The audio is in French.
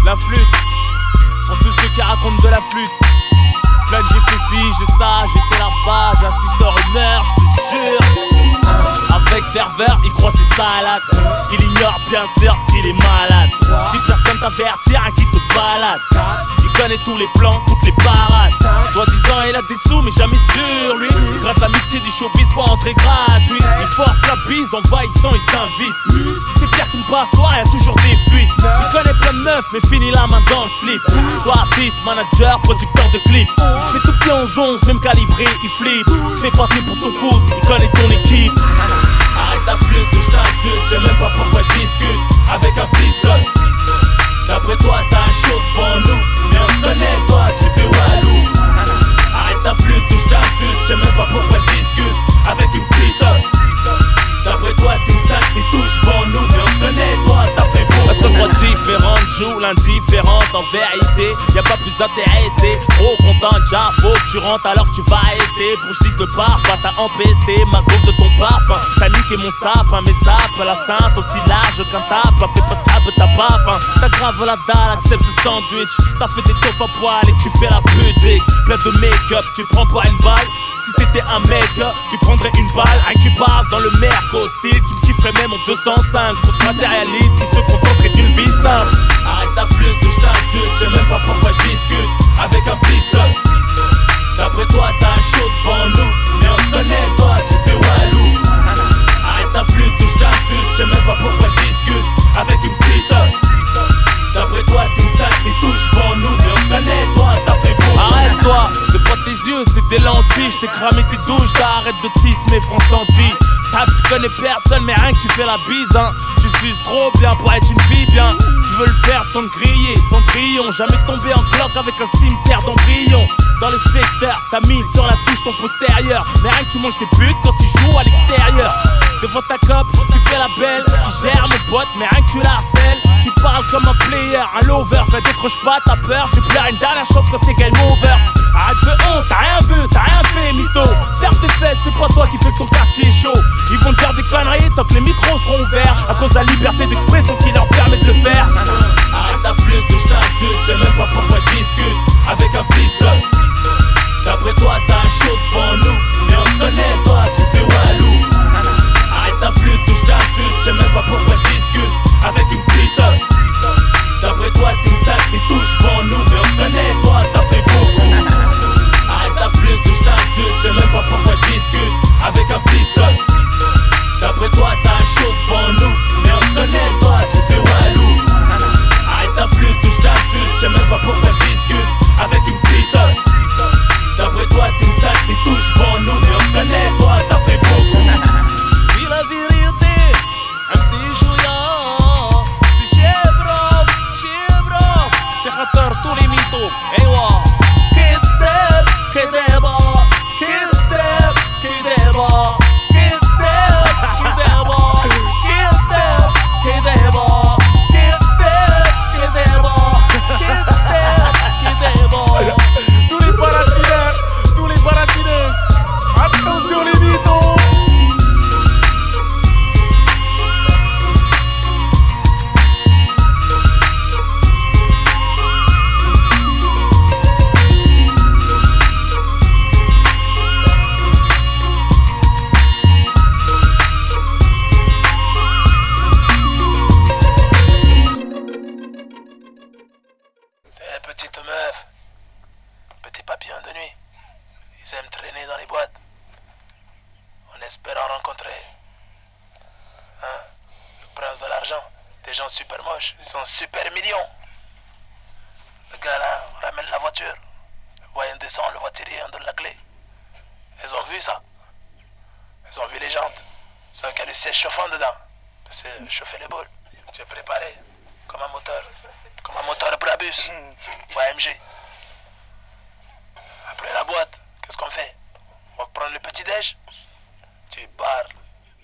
La flûte, pour tous ceux qui racontent de la flûte. Plein de j'ai fait ci, j'ai ça, j'étais là-bas, j'assiste aux rumeurs, j'te jure. Avec ferveur, il croit ses salades. Il ignore bien sûr qu'il est malade. Si personne t'avertit, rien qui te balade. Il connaît tous les plans, toutes les parades. Soi-disant il a des sous mais jamais sur lui. Il gratte l'amitié du showbiz pour entrer gratuit. Il force la bise, envahissant, il s'invite. C'est pire qu'une passoire, y'a toujours des fuites. Il connaît plein de neufs mais finit la main dans le slip. Soit artiste, manager, producteur de clips. Il se fait tout petit en 11, même calibré, il flippe. Il se fait passer pour ton cause, il connaît ton équipe. Arrête ta flûte ou je t'insulte, je sais même pas pourquoi je discute avec un freestyle. D'après toi t'as un show devant nous, mais on te connaît toi, tu fais walou. Arrête ta flûte ou je t'insulte, je sais même pas pourquoi je discute avec une petite. D'après toi t'es sale, t'es touche devant nous, mais on te connaît toi, t'as fait beau. La seule voix différente joue l'indifférente. En vérité, y'a pas plus intéressé. Trop content déjà, faut que tu rentres alors que tu vas rester. Pour que je dise de part, pas t'as empesté ma gauche de ton parfum. T'as niqué mon sapin, mes sapes, la sainte aussi large qu'un tape. Fais pas ça, t'as pas faim. T'as grave la dalle, accepte ce sandwich. T'as fait des toffes à poil et tu fais la pudique. Plein de make-up, tu prends pas une balle. Si t'étais un mec, tu prendrais une balle. Hein, tu parles dans le merco style, tu me kifferais même en 205. Pour ce matérialiste qui se contenterait d'une vie simple. Arrête ta flûte ou je t'insulte, je sais même pas pourquoi je discute avec un freestyle. D'après toi t'as un show devant nous, mais on te connaît toi, tu fais walou. Arrête ta flûte ou je t'insulte, je sais même pas pourquoi je discute avec une petite. D'après toi t'es sale, t'es touche devant nous, mais on te connaît toi, t'as fait beau. Arrête-toi, c'est pas tes yeux, c'est des lentilles. J't'ai cramé tes douches, t'arrêtes de tisser France Antilles. Ça tu connais personne, mais rien que tu fais la bise, hein. Tu suces trop bien pour être une fille bien. Tu veux le faire sans te griller, sans trillon. Jamais tomber en bloc avec un cimetière d'embryons. Dans le secteur, t'as mis sur la touche ton postérieur. Mais rien que tu manges des buts quand tu joues à l'extérieur. Devant ta cop, tu fais la belle. Tu gères mon pote, mais rien que tu la harcèles. Tu parles comme un player, un lover. Quand décroche pas, t'as peur. Tu pleures une dernière chance quand c'est game over. Arrête de honte, t'as rien vu, t'as rien fait, mytho. Ferme tes fesses, c'est pas toi qui fais que ton quartier est chaud. Ils vont te dire des conneries tant que les micros seront ouverts. À cause de la liberté d'expression qui leur permet de le faire. Arrête ta flûte ou je t'insulte, je sais même pas pourquoi je discute avec un freestyle. D'après toi t'as un show devant nous, mais on te connaît toi, tu fais walou. Arrête ta flûte ou je t'insulte, je sais même pas pourquoi je discute avec une petite. D'après toi t'es sale, t'es touche devant nous, mais on te connaît toi, t'as fait beaucoup. Arrête ta flûte ou je t'insulte, je sais même pas pourquoi je discute avec un freestyle. D'après toi t'as un show devant nous, mais on te connaît toi, tu fais walou. Arrête ta flûte ou je t'insulte, je sais même pas pourquoi je discute avec une petite. D'après toi t'es sale, t'es touche devant nous, mais on te connaît toi, t'as fait beaucoup. Dis la vérité, un petit chouïa. C'est chez Brof. C'est khatar tous les mythos, ايوه. كداب كدابة كداب كدابة كداب كدابة كداب كدابة كداب كدابة كداب كدابة. Tous les baratineurs, tous les baratineuses, attention les mythos. Petite meuf, petit papillon de nuit, ils aiment traîner dans les boîtes en espérant rencontrer le prince de l'argent. Des gens super moches, ils sont super millions. Le gars là ramène la voiture, voyant descendre le voiturier, on donne la clé. Ils ont vu ça, ils ont vu les jantes, ça qu'il y a le siège chauffant dedans, c'est chauffer les boules. Tu es préparé comme un moteur Brabus ou AMG. Après la boîte, qu'est-ce qu'on fait? On va prendre le petit déj. Tu parles